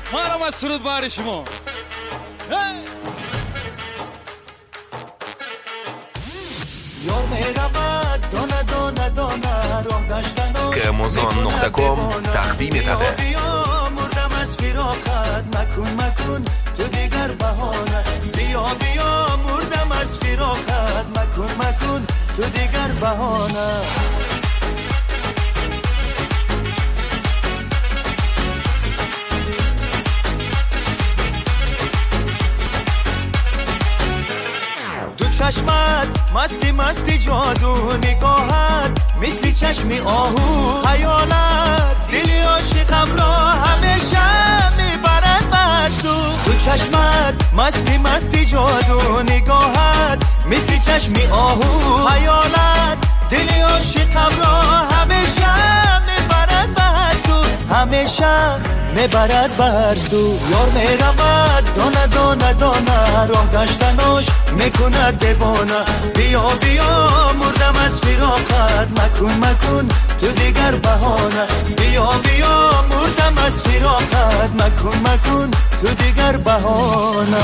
مارم از سرود بار شما Gramozon.com تقدیم داده مردم از فراقت مکن تو دیگر بهانه بیا مردم از فراقت مکن تو دیگر بهانه چشمت مستی جادو نگاهت مثل چشمی آهو خیالت دلی عاشقم را همیشه میبرد برسو تو چشمت مستی جادو نگاهت مثل چشمی آهو خیالت دلی عاشقم را همیشه میبرد برسو همیشه میبرد برسو یار میرود دانه راه گشتناش میکند دیوانه بیا مردم از فراقت مکن تو دیگر بهانه بیا مردم از فراقت مکن تو دیگر بهانه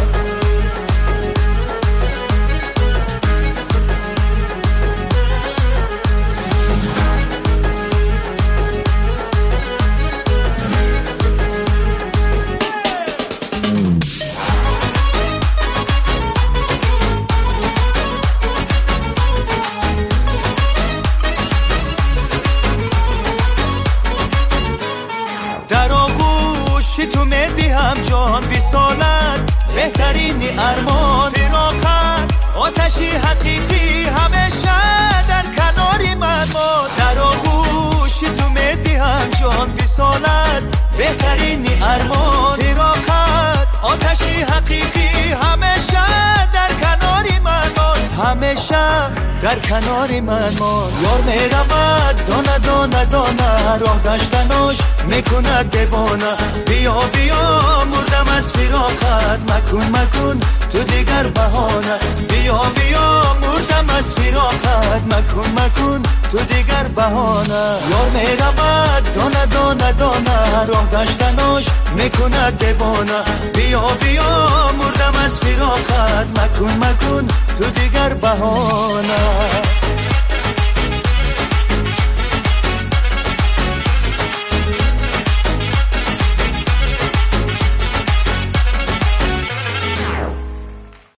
تو میدی هم جان وصالت بهترین ارمان فراقت آتشی حقیقی همیشه در کنار من باد در آغوش تو میدی هم جان وصالت بهترین ارمان فراقت آتشی حقیقی همیشه در کنار من باد همیشه در کنار من باد یار میرود دانه راه گشتناش میکند دیوانه بیا مردم از فراقت مکن تو دیگر بهانه بیا مردم از فراقت مکن تو دیگر بهانه یار میرود دانه راه گشتناش میکند دیوانه بیا مردم از فراقت مکن تو دیگر بهانه